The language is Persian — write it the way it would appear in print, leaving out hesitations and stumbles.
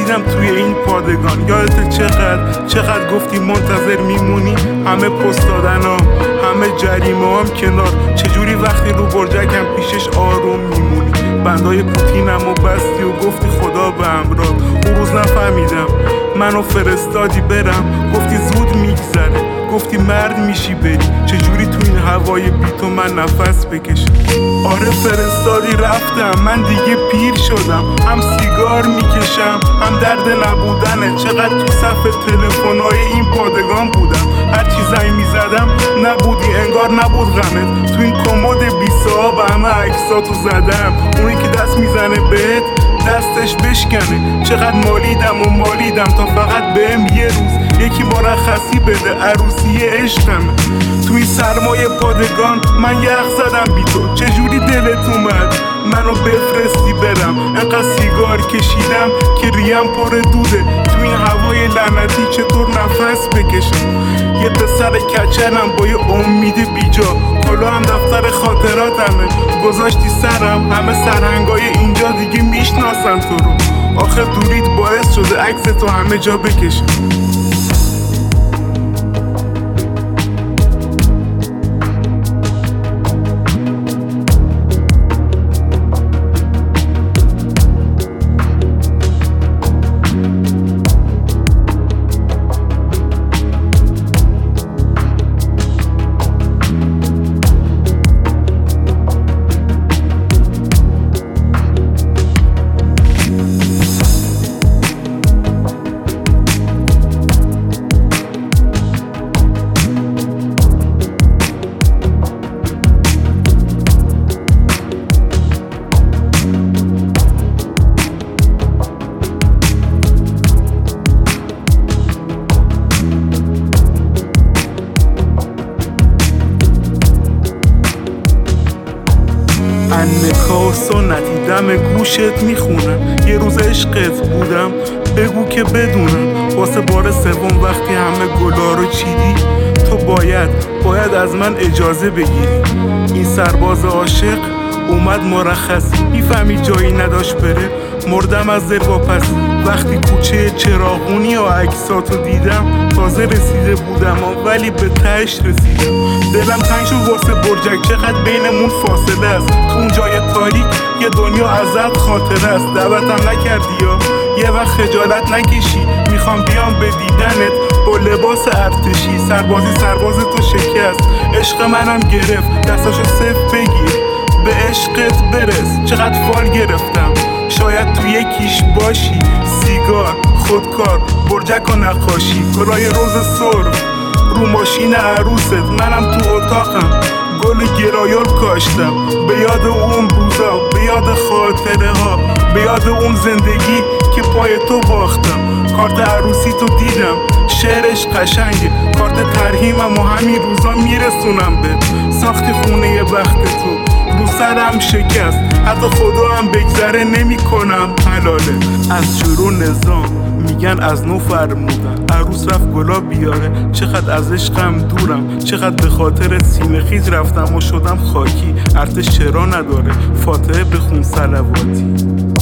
رسیدم توی این پادگان. یادت چقدر گفتی منتظر میمونی؟ همه پست دادنام، همه جریمه هم کنار. چجوری وقتی رو برجکم پیشش آروم میمونی؟ بندای پوتینم و بستی و گفتی خدا به همراه. اون روز نفهمیدم منو فرستادی برم، گفتی زود میگذره، گفتی مرد میشی بری. چجوری تو این هوای بی تو من نفس بکشم؟ آره فرستادی رفتم، من دیگه پیر شدم، هم سیگار میکشم هم درد نبودنه. چقدر تو صف تلفن‌های این پادگان بودم، هر چی زنگ میزدم نبودی، انگار نبود غمت. تو این کمد 20 به همه عکساتو زدم، اونی که دست میزنه بهت دستش بشکنه. چقدر مالیدم تا فقط بهم یه روز یکی مرخصی بده، عروسی عشقمه. تو این سرمایه پادگان من یخ زدم بی تو. چجوری دلت اومد منو بفرستی برم؟ انقدر سیگار کشیدم که ریم پر دوده. تو این هوای لعنتی چطور نفس بکشم؟ یه پسر کچلم با یه امید بیجا، کلا هم دفتر خاطراتمه گذاشتی سرم. همه سرهنگای اینجا دیگه میشناسن تو رو، آخه دوریت باعث شده عکس تو همه جا بکشم. نکاح و سنتی دم گوشت میخونم. یه روز عشقت بودم بگو که بدونم. واسه بار سوم وقتی همه گلا رو چیدی، تو باید از من اجازه بگیری. این سرباز عاشق اومد مرخصی، میفهمی جایی نداشت بره. مردم از دل واپسی وقتی کوچه چراغونی و عکساتو دیدم. تازه رسیده بودم ولی به تهش رسیدم. دلم تنگ شد واسه برجک، چقدر بینمون فاصله است. تو اون جای تاریک یه دنیا ازت خاطره است. دعوتم نکردی یا یه وقت خجالت نکشی؟ میخوام بیام به دیدنت با لباس ارتشی. سرباز تو شکست، عشق منم گرفت، دستاشو صفر بگیر به عشقت برس. چقدر فال گرفتم، شاید تو یکیش باشی. سیگار، خودکار، برجک و نقاشی، کلاه روز سرخ رو ماشین عروست. منم تو اتاقم گل گرایل کاشتم، به یاد اون روزا، به یاد خاطره ها، به یاد اون زندگی که پای تو باختم. کارت عروسی تو دیدم، شعرش قشنگه، کارت ترحیمم و همین روزا میرسونم به. ساختی خونه بخت تو رو سرم شکست، حتی خدا هم بگذره نمی کنم حلاله. از شروع نظام میگن از نو فرمودن، عروس رفت گلا بیاره. چقدر از عشقم دورم، چقدر به خاطر سینه خیز رفتم و شدم خاکی. ارتش چرا نداره فاتحه بخون صلواتی.